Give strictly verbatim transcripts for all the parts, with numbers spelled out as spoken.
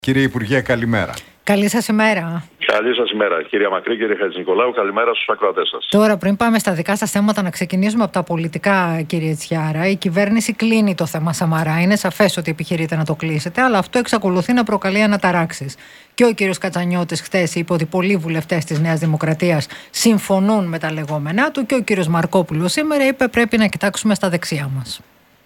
Κύριε Υπουργέ, καλημέρα. Καλή σας ημέρα. Καλή σας ημέρα, κυρία Μακρύ, κύριε Χατζηνικολάου. Καλημέρα στους ακροατές σας. Τώρα, πριν πάμε στα δικά σας θέματα, να ξεκινήσουμε από τα πολιτικά, κύριε Τσιάρα. Η κυβέρνηση κλείνει το θέμα Σαμαρά. Είναι σαφές ότι επιχειρείτε να το κλείσετε, αλλά αυτό εξακολουθεί να προκαλεί αναταράξεις. Και ο κύριος Κατσανιώτης χθες είπε ότι πολλοί βουλευτές της Νέας Δημοκρατίας συμφωνούν με τα λεγόμενά του, και ο κύριος Μαρκόπουλος σήμερα είπε πρέπει να κοιτάξουμε στα δεξιά μας.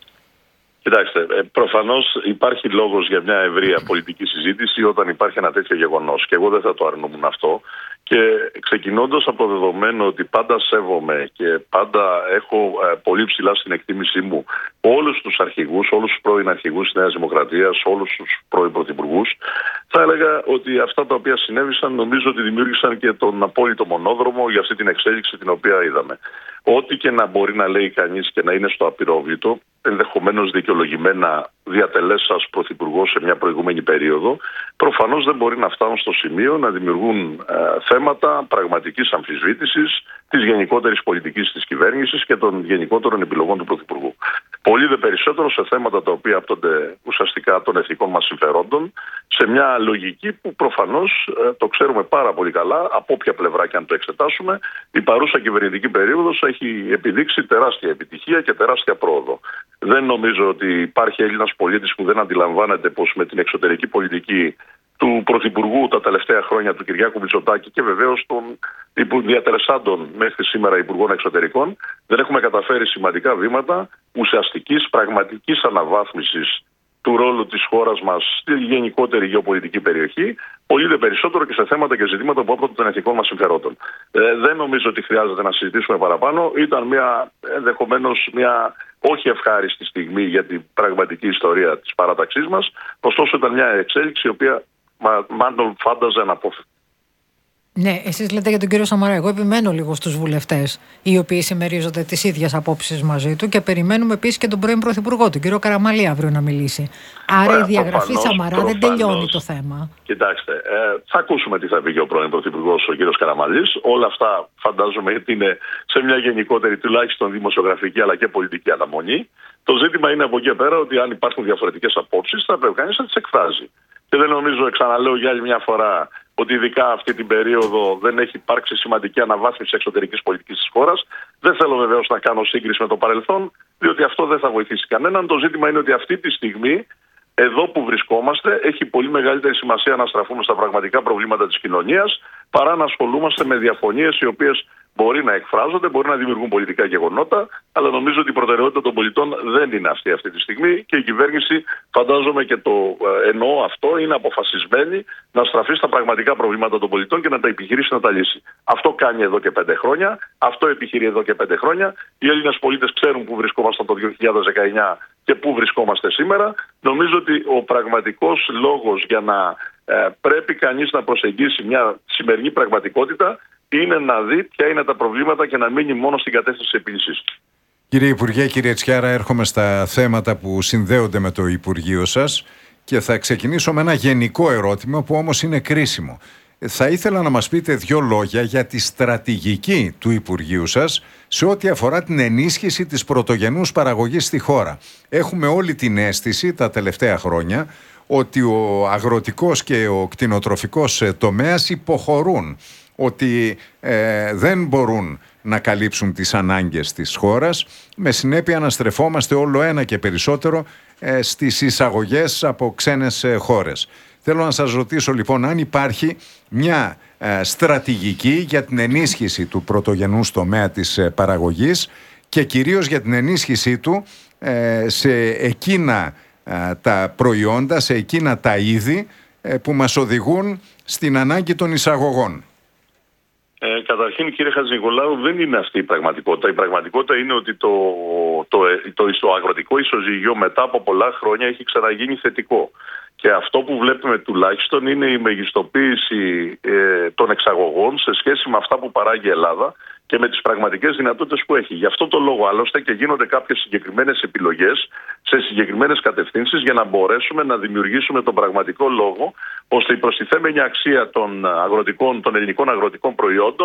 Κοιτάξτε, προφανώς υπάρχει λόγος για μια ευρεία πολιτική συζήτηση όταν υπάρχει ένα τέτοιο γεγονός. Και εγώ δεν θα το αρνούμουν αυτό. Και ξεκινώντας από το δεδομένο ότι πάντα σέβομαι και πάντα έχω ε, πολύ ψηλά στην εκτίμησή μου όλους τους αρχηγούς, όλους τους πρώην αρχηγούς της Νέας Δημοκρατίας, όλους τους πρώην πρωθυπουργούς, θα έλεγα ότι αυτά τα οποία συνέβησαν νομίζω ότι δημιούργησαν και τον απόλυτο μονόδρομο για αυτή την εξέλιξη την οποία είδαμε. Ό,τι και να μπορεί να λέει κανείς και να είναι στο απειρόβλητο, ενδεχομένως δικαιολογημένα διατελές σας πρωθυπουργός σε μια προηγούμενη περίοδο, προφανώς δεν μπορεί να φτάνουν στο σημείο να δημιουργούν ε, θέματα πραγματικής αμφισβήτησης της γενικότερης πολιτικής της κυβέρνησης και των γενικότερων επιλογών του πρωθυπουργού. Πολύ δε περισσότερο σε θέματα τα οποία άπτονται ουσιαστικά των εθνικών μας συμφερόντων, σε μια λογική που προφανώς ε, το ξέρουμε πάρα πολύ καλά, από όποια πλευρά και αν το εξετάσουμε, η παρούσα κυβερνητική περίοδος έχει επιδείξει τεράστια επιτυχία και τεράστια πρόοδο. Δεν νομίζω ότι υπάρχει Έλληνας πολίτης που δεν αντιλαμβάνεται πως με την εξωτερική πολιτική του Πρωθυπουργού τα τελευταία χρόνια, του Κυριάκου Μητσοτάκη, και βεβαίως των διατελεσάντων μέχρι σήμερα Υπουργών Εξωτερικών, δεν έχουμε καταφέρει σημαντικά βήματα ουσιαστικής πραγματικής αναβάθμισης του ρόλου της χώρας μας στη γενικότερη γεωπολιτική περιοχή, πολύ δε περισσότερο και σε θέματα και ζητήματα που άπτονται των εθνικών μας συμφερόντων. Ε, δεν νομίζω ότι χρειάζεται να συζητήσουμε παραπάνω. Ήταν μια, ενδεχομένως μια όχι ευχάριστη στιγμή για την πραγματική ιστορία της παράταξής μας, ωστόσο ήταν μια εξέλιξη η οποία μάλλον φάνταζε αναπόφευκτη. Ναι, εσείς λέτε για τον κύριο Σαμαρά. Εγώ επιμένω λίγο στους βουλευτές οι οποίοι συμμερίζονται τις ίδιες απόψεις μαζί του, και περιμένουμε επίσης και τον πρώην Πρωθυπουργό, τον κύριο Καραμανλή, αύριο να μιλήσει. Άρα Ωραία, η διαγραφή προφανώς, Σαμαρά προφανώς, δεν τελειώνει το θέμα. Κοιτάξτε, ε, θα ακούσουμε τι θα πει και ο πρώην Πρωθυπουργός, ο κύριος Καραμανλής. Όλα αυτά φαντάζομαι ότι είναι σε μια γενικότερη τουλάχιστον δημοσιογραφική αλλά και πολιτική αναμονή. Το ζήτημα είναι από εκεί πέρα ότι αν υπάρχουν διαφορετικές απόψεις θα πρέπει κανείς να τις εκφράζει. Και δεν νομίζω, ξαναλέω για άλλη μια φορά, ότι ειδικά αυτή την περίοδο δεν έχει υπάρξει σημαντική αναβάθμιση εξωτερικής πολιτικής της χώρας. Δεν θέλω βεβαίως να κάνω σύγκριση με το παρελθόν, διότι αυτό δεν θα βοηθήσει κανέναν. Το ζήτημα είναι ότι αυτή τη στιγμή, εδώ που βρισκόμαστε, έχει πολύ μεγαλύτερη σημασία να στραφούμε στα πραγματικά προβλήματα της κοινωνίας, παρά να ασχολούμαστε με διαφωνίες οι οποίες μπορεί να εκφράζονται, μπορεί να δημιουργούν πολιτικά γεγονότα, αλλά νομίζω ότι η προτεραιότητα των πολιτών δεν είναι αυτή αυτή τη στιγμή, και η κυβέρνηση, φαντάζομαι και το ε, εννοώ αυτό, είναι αποφασισμένη να στραφεί στα πραγματικά προβλήματα των πολιτών και να τα επιχειρήσει να τα λύσει. Αυτό κάνει εδώ και πέντε χρόνια, αυτό επιχειρεί εδώ και πέντε χρόνια. Οι Έλληνες πολίτες ξέρουν πού βρισκόμασταν το δύο χιλιάδες δεκαεννιά και πού βρισκόμαστε σήμερα. Νομίζω ότι ο πραγματικός λόγος για να ε, πρέπει κανείς να προσεγγίσει μια σημερινή πραγματικότητα είναι να δει ποια είναι τα προβλήματα και να μείνει μόνο στην κατεύθυνση της επίλυσης. Κύριε Υπουργέ, κύριε Τσιάρα, έρχομαι στα θέματα που συνδέονται με το Υπουργείο σας και θα ξεκινήσω με ένα γενικό ερώτημα που όμως είναι κρίσιμο. Θα ήθελα να μας πείτε δύο λόγια για τη στρατηγική του Υπουργείου σας σε ό,τι αφορά την ενίσχυση της πρωτογενούς παραγωγής στη χώρα. Έχουμε όλη την αίσθηση τα τελευταία χρόνια ότι ο αγροτικός και ο κτηνοτροφικός τομέας υποχωρούν, ότι ε, δεν μπορούν να καλύψουν τις ανάγκες της χώρας, με συνέπεια να στρεφόμαστε όλο ένα και περισσότερο ε, στις εισαγωγές από ξένες ε, χώρες. Θέλω να σας ρωτήσω λοιπόν αν υπάρχει μια ε, στρατηγική για την ενίσχυση του πρωτογενούς τομέα της ε, παραγωγής και κυρίως για την ενίσχυσή του ε, σε εκείνα ε, τα προϊόντα, σε εκείνα τα είδη ε, που μας οδηγούν στην ανάγκη των εισαγωγών. Ε, καταρχήν, κύριε Χατζηνικολάου, δεν είναι αυτή η πραγματικότητα. Η πραγματικότητα είναι ότι το, το, το, το αγροτικό ισοζύγιο μετά από πολλά χρόνια έχει ξαναγίνει θετικό. Και αυτό που βλέπουμε τουλάχιστον είναι η μεγιστοποίηση ε, των εξαγωγών σε σχέση με αυτά που παράγει η Ελλάδα και με τις πραγματικές δυνατότητες που έχει. Γι' αυτό το λόγο άλλωστε και γίνονται κάποιες συγκεκριμένες επιλογές σε συγκεκριμένες κατευθύνσεις για να μπορέσουμε να δημιουργήσουμε τον πραγματικό λόγο ώστε η προστιθέμενη αξία των, αγροτικών, των ελληνικών αγροτικών προϊόντων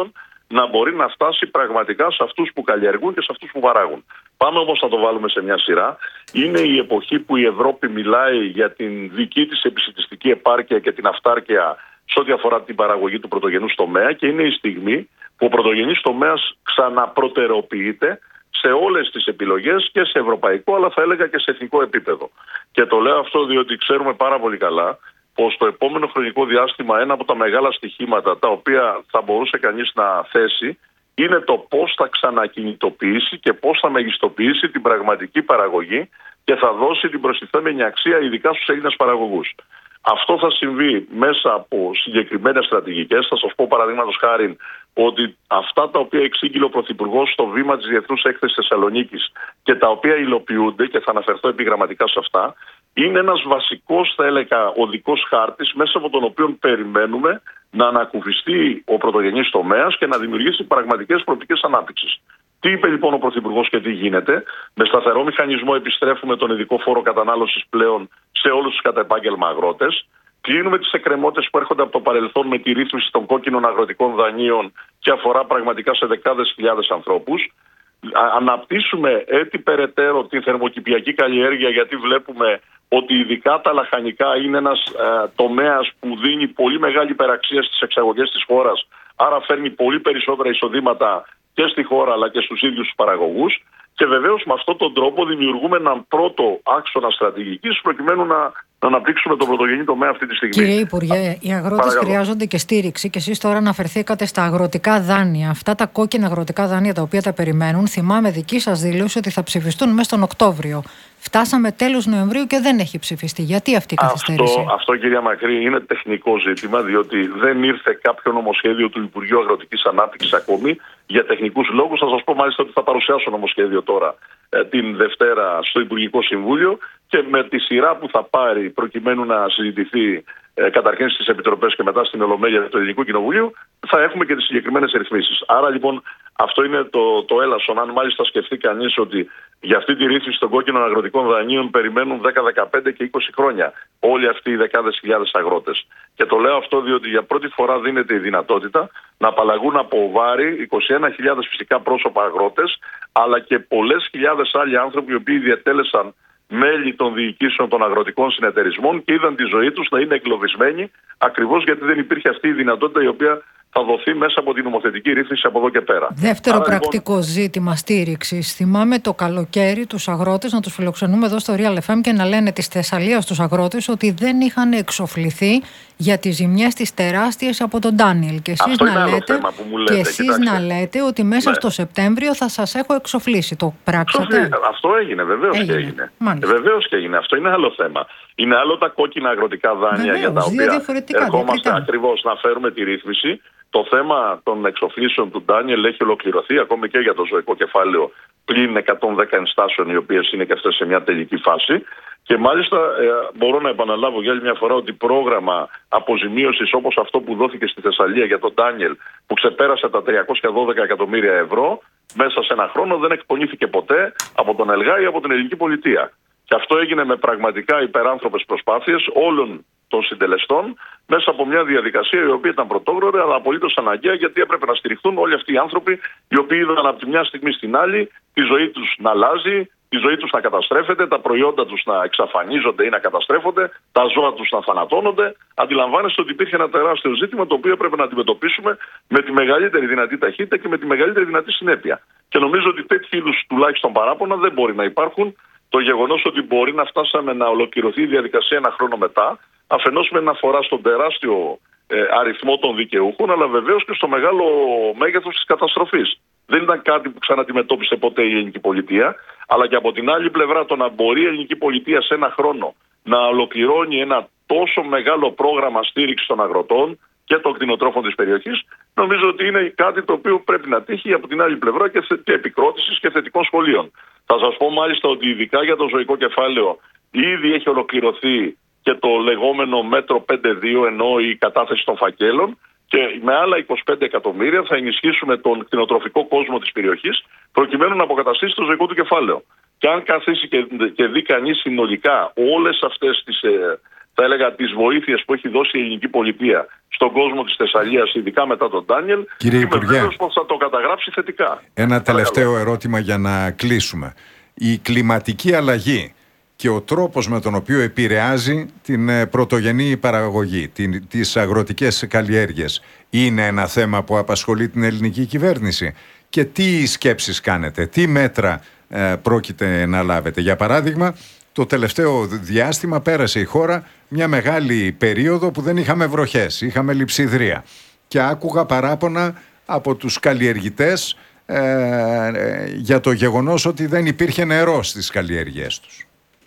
να μπορεί να φτάσει πραγματικά σε αυτούς που καλλιεργούν και σε αυτούς που παράγουν. Πάμε όμως να το βάλουμε σε μια σειρά. Είναι η εποχή που η Ευρώπη μιλάει για την δική της επισιτιστική επάρκεια και την αυτάρκεια σε ό,τι αφορά την παραγωγή του πρωτογενούς τομέα, και είναι η στιγμή που ο πρωτογενής τομέας ξαναπροτεραιοποιείται σε όλες τις επιλογές και σε ευρωπαϊκό, αλλά θα έλεγα και σε εθνικό επίπεδο. Και το λέω αυτό διότι ξέρουμε πάρα πολύ καλά πως το επόμενο χρονικό διάστημα ένα από τα μεγάλα στοιχήματα τα οποία θα μπορούσε κανείς να θέσει είναι το πώς θα ξανακινητοποιήσει και πώς θα μεγιστοποιήσει την πραγματική παραγωγή και θα δώσει την προστιθέμενη αξία ειδικά στους Έλληνες παραγωγούς. Αυτό θα συμβεί μέσα από συγκεκριμένες στρατηγικές. Θα σας πω παραδείγματος χάριν ότι αυτά τα οποία εξήγηλε ο Πρωθυπουργός στο βήμα της Διεθνούς Έκθεσης Θεσσαλονίκης και τα οποία υλοποιούνται, και θα αναφερθώ επιγραμματικά σε αυτά, είναι ένας βασικός, θα έλεγα, οδικός χάρτης μέσα από τον οποίο περιμένουμε να ανακουφιστεί ο πρωτογενής τομέας και να δημιουργήσει πραγματικές προοπτικές ανάπτυξης. Τι είπε λοιπόν ο Πρωθυπουργός και τι γίνεται? Με σταθερό μηχανισμό επιστρέφουμε τον ειδικό φόρο κατανάλωσης πλέον σε όλους τους κατά επάγγελμα αγρότες. Κλείνουμε τις εκκρεμότητες που έρχονται από το παρελθόν με τη ρύθμιση των κόκκινων αγροτικών δανείων και αφορά πραγματικά σε δεκάδες χιλιάδες ανθρώπους. Αναπτύσσουμε έτσι περαιτέρω την θερμοκηπιακή καλλιέργεια, γιατί βλέπουμε ότι ειδικά τα λαχανικά είναι ένας ε, τομέας που δίνει πολύ μεγάλη υπεραξία στις εξαγωγές της χώρας, άρα φέρνει πολύ περισσότερα εισοδήματα και στη χώρα αλλά και στους ίδιους τους παραγωγούς. Και βεβαίως με αυτόν τον τρόπο δημιουργούμε έναν πρώτο άξονα στρατηγικής προκειμένου να, να αναπτύξουμε τον πρωτογενή τομέα αυτή τη στιγμή. Κύριε Υπουργέ, οι αγρότες Παρακαλώ. χρειάζονται και στήριξη, και εσείς τώρα αναφερθήκατε στα αγροτικά δάνεια. Αυτά τα κόκκινα αγροτικά δάνεια τα οποία τα περιμένουν, θυμάμαι δική σας δήλωση ότι θα ψηφιστούν μέσα στον Οκτώβριο. Φτάσαμε τέλος Νοεμβρίου και δεν έχει ψηφιστεί. Γιατί αυτή η καθυστέρηση? Αυτό, αυτό κυρία Μακρύ, είναι τεχνικό ζήτημα, διότι δεν ήρθε κάποιο νομοσχέδιο του Υπουργείου Αγροτικής Ανάπτυξης ακόμη. Για τεχνικούς λόγους θα σας πω μάλιστα ότι θα παρουσιάσω νομοσχέδιο τώρα ε, την Δευτέρα στο Υπουργικό Συμβούλιο, και με τη σειρά που θα πάρει προκειμένου να συζητηθεί ε, καταρχήν στις Επιτροπές και μετά στην Ολομέλεια του Ελληνικού Κοινοβουλίου, θα έχουμε και τις συγκεκριμένες ρυθμίσεις. Άρα λοιπόν αυτό είναι το, το έλασον. Αν μάλιστα σκεφτεί κανείς ότι για αυτή τη ρύθμιση των κόκκινων αγροτικών δανείων περιμένουν δέκα, δεκαπέντε και είκοσι χρόνια όλοι αυτοί οι δεκάδες χιλιάδες αγρότες. Και το λέω αυτό διότι για πρώτη φορά δίνεται η δυνατότητα να απαλλαγούν από βάρη είκοσι ένα χιλιάδες φυσικά πρόσωπα αγρότες, αλλά και πολλές χιλιάδες άλλοι άνθρωποι οι οποίοι διατέλεσαν μέλη των διοικήσεων των αγροτικών συνεταιρισμών και είδαν τη ζωή τους να είναι εγκλωβισμένη, ακριβώς γιατί δεν υπήρχε αυτή η δυνατότητα η οποία θα δοθεί μέσα από την νομοθετική ρύθμιση από εδώ και πέρα. Δεύτερο Άρα, πρακτικό λοιπόν... ζήτημα στήριξης. Θυμάμαι το καλοκαίρι τους αγρότες να τους φιλοξενούμε εδώ στο Real εφ εμ και να λένε της Θεσσαλίας στους αγρότες ότι δεν είχαν εξοφληθεί για τις ζημιές τις τεράστιες από τον Ντάνιελ. Και εσείς, να λέτε, λέτε, και εσείς να λέτε ότι μέσα ναι. στο Σεπτέμβριο θα σας έχω εξοφλήσει. Το πράξατε? Αυτό έγινε, βεβαίως έγινε. και έγινε. Βεβαίως και έγινε. Αυτό είναι άλλο θέμα. Είναι άλλο τα κόκκινα αγροτικά δάνεια βεβαίως, για τα οποία ερχόμαστε ακριβώς να φέρουμε τη ρύθμιση. Το θέμα των εξοφλήσεων του Ντάνιελ έχει ολοκληρωθεί ακόμη και για το ζωικό κεφάλαιο πλην εκατόν δέκα ενστάσεων, οι οποίες είναι και αυτές σε μια τελική φάση. Και μάλιστα ε, μπορώ να επαναλάβω για άλλη μια φορά ότι πρόγραμμα αποζημίωσης όπως αυτό που δόθηκε στη Θεσσαλία για τον Ντάνιελ, που ξεπέρασε τα τριακόσια δώδεκα εκατομμύρια ευρώ, μέσα σε ένα χρόνο δεν εκπονήθηκε ποτέ από τον ΕΛΓΑ ή από την ελληνική πολιτεία. Και αυτό έγινε με πραγματικά υπεράνθρωπες προσπάθειες όλων των συντελεστών, μέσα από μια διαδικασία η οποία ήταν πρωτόγνωρη αλλά απολύτως αναγκαία, γιατί έπρεπε να στηριχθούν όλοι αυτοί οι άνθρωποι οι οποίοι είδαν από τη μια στιγμή στην άλλη τη ζωή τους να αλλάζει, τη ζωή τους να καταστρέφεται, τα προϊόντα τους να εξαφανίζονται ή να καταστρέφονται, τα ζώα τους να θανατώνονται. Αντιλαμβάνεστε ότι υπήρχε ένα τεράστιο ζήτημα το οποίο έπρεπε να αντιμετωπίσουμε με τη μεγαλύτερη δυνατή ταχύτητα και με τη μεγαλύτερη δυνατή συνέπεια. Και νομίζω ότι τέτοιου είδους τουλάχιστον παράπονα δεν μπορεί να υπάρχουν. Το γεγονός ότι μπορεί να φτάσαμε να ολοκληρωθεί η διαδικασία ένα χρόνο μετά, αφενός με αναφορά στον τεράστιο ε, αριθμό των δικαιούχων, αλλά βεβαίως και στο μεγάλο μέγεθος της καταστροφής. Δεν ήταν κάτι που ξαναντιμετώπισε ποτέ η ελληνική πολιτεία, αλλά και από την άλλη πλευρά το να μπορεί η ελληνική πολιτεία σε ένα χρόνο να ολοκληρώνει ένα τόσο μεγάλο πρόγραμμα στήριξης των αγροτών και των κτηνοτρόφων της περιοχής, νομίζω ότι είναι κάτι το οποίο πρέπει να τύχει από την άλλη πλευρά και, θε, και επικρότησης και θετικών σχολείων. Θα σας πω μάλιστα ότι ειδικά για το ζωικό κεφάλαιο ήδη έχει ολοκληρωθεί και το λεγόμενο μέτρο πέντε δύο, ενώ η κατάθεση των φακέλων, και με άλλα είκοσι πέντε εκατομμύρια θα ενισχύσουμε τον κτηνοτροφικό κόσμο της περιοχής προκειμένου να αποκαταστήσει το ζωικό του κεφάλαιο. Και αν καθίσει και, και δει κανείς συνολικά όλες αυτές τις, ε, θα έλεγα, τις βοήθειες που έχει δώσει η ελληνική πολιτεία στον κόσμο της Θεσσαλίας, ειδικά μετά τον Ντάνιελ. Κύριε Υπουργέ, Υπουργέ, πως θα το καταγράψει θετικά. Ένα τελευταίο Παρακαλώ. ερώτημα για να κλείσουμε. Η κλιματική αλλαγή και ο τρόπος με τον οποίο επηρεάζει την πρωτογενή παραγωγή, την, τις αγροτικές καλλιέργειες, είναι ένα θέμα που απασχολεί την ελληνική κυβέρνηση? Και τι σκέψεις κάνετε, τι μέτρα ε, πρόκειται να λάβετε? Για παράδειγμα, το τελευταίο διάστημα πέρασε η χώρα μια μεγάλη περίοδο που δεν είχαμε βροχές, είχαμε λειψιδρία. Και άκουγα παράπονα από τους καλλιεργητές ε, ε, για το γεγονός ότι δεν υπήρχε νερό στις καλλιέργειές τους.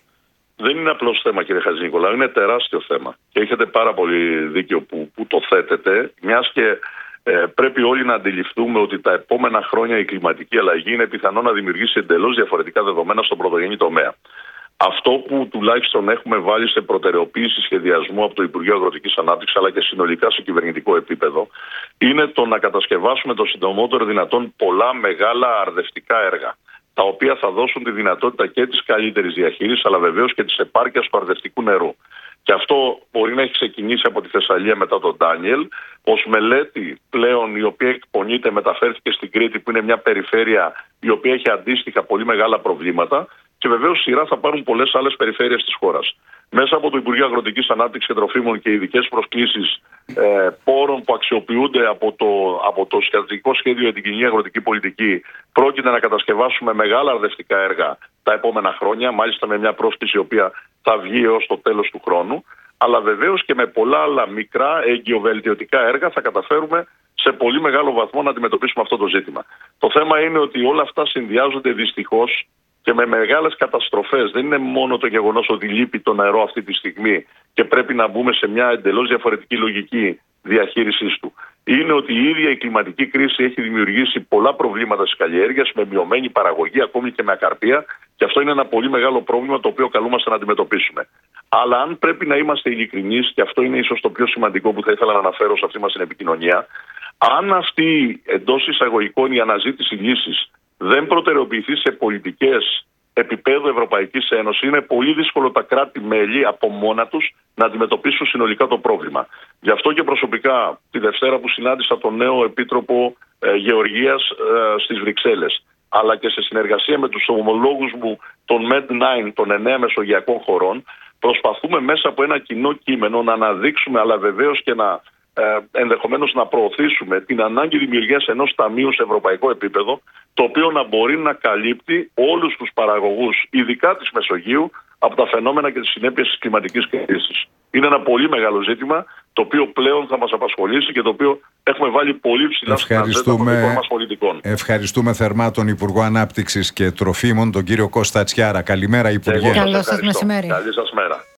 Δεν είναι απλώς θέμα, κύριε Χατζηνικολάου, είναι τεράστιο θέμα. Και έχετε πάρα πολύ δίκιο που, που το θέτετε, μιας και ε, πρέπει όλοι να αντιληφθούμε ότι τα επόμενα χρόνια η κλιματική αλλαγή είναι πιθανό να δημιουργήσει εντελώς διαφορετικά δεδομένα στον πρωτογενή τομέα. Αυτό που τουλάχιστον έχουμε βάλει σε προτεραιοποίηση σχεδιασμού από το Υπουργείο Αγροτικής Ανάπτυξης, αλλά και συνολικά σε κυβερνητικό επίπεδο, είναι το να κατασκευάσουμε το συντομότερο δυνατόν πολλά μεγάλα αρδευτικά έργα, τα οποία θα δώσουν τη δυνατότητα και της καλύτερης διαχείρισης, αλλά βεβαίως και της επάρκειας του αρδευτικού νερού. Και αυτό μπορεί να έχει ξεκινήσει από τη Θεσσαλία μετά τον Ντάνιελ. Ως μελέτη πλέον, η οποία εκπονείται, μεταφέρθηκε στην Κρήτη, που είναι μια περιφέρεια η οποία έχει αντίστοιχα πολύ μεγάλα προβλήματα. Και βεβαίως σειρά θα πάρουν πολλές άλλες περιφέρειες της χώρας. Μέσα από το Υπουργείο Αγροτικής Ανάπτυξης και Τροφίμων και ειδικές προσκλήσεις ε, πόρων που αξιοποιούνται από το, από το στρατηγικό σχέδιο για την κοινή αγροτική πολιτική, πρόκειται να κατασκευάσουμε μεγάλα αρδευτικά έργα τα επόμενα χρόνια, μάλιστα με μια πρόσκληση η οποία θα βγει έως το τέλος του χρόνου. Αλλά βεβαίως και με πολλά άλλα μικρά εγκυοβελτιωτικά έργα θα καταφέρουμε σε πολύ μεγάλο βαθμό να αντιμετωπίσουμε αυτό το ζήτημα. Το θέμα είναι ότι όλα αυτά συνδυάζονται δυστυχώς και με μεγάλες καταστροφές. Δεν είναι μόνο το γεγονός ότι λείπει το νερό αυτή τη στιγμή και πρέπει να μπούμε σε μια εντελώς διαφορετική λογική διαχείρισης του. Είναι ότι η ίδια η κλιματική κρίση έχει δημιουργήσει πολλά προβλήματα στις καλλιέργειες, με μειωμένη παραγωγή, ακόμη και με ακαρπία, και αυτό είναι ένα πολύ μεγάλο πρόβλημα το οποίο καλούμαστε να αντιμετωπίσουμε. Αλλά αν πρέπει να είμαστε ειλικρινείς, και αυτό είναι ίσως το πιο σημαντικό που θα ήθελα να αναφέρω σε αυτή μας την επικοινωνία, αν αυτή εντός εισαγωγικών η αναζήτηση λύσης δεν προτεραιοποιηθεί σε πολιτικές επίπεδου Ευρωπαϊκής Ένωσης, είναι πολύ δύσκολο τα κράτη-μέλη από μόνα τους να αντιμετωπίσουν συνολικά το πρόβλημα. Γι' αυτό και προσωπικά τη Δευτέρα που συνάντησα τον νέο Επίτροπο ε, Γεωργίας ε, στις Βρυξέλλες, αλλά και σε συνεργασία με τους ομολόγους μου των μεντ εννιά, των εννέα μεσογειακών χωρών, προσπαθούμε μέσα από ένα κοινό κείμενο να αναδείξουμε, αλλά βεβαίως και να Ε, ενδεχομένως να προωθήσουμε την ανάγκη δημιουργίας ενός ταμείου σε ευρωπαϊκό επίπεδο, το οποίο να μπορεί να καλύπτει όλους τους παραγωγούς, ειδικά της Μεσογείου, από τα φαινόμενα και τις συνέπειες της κλιματικής κρίσης. Είναι ένα πολύ μεγάλο ζήτημα, το οποίο πλέον θα μας απασχολήσει και το οποίο έχουμε βάλει πολύ ψηλά στην ατζέντα των δικών μας πολιτικών. Ευχαριστούμε θερμά τον Υπουργό Ανάπτυξης και Τροφίμων, τον κύριο Κώστα Τσιάρα. Καλημέρα, Υπουργέ. Καλό σας μεσημέρι. Καλή σας μέρα.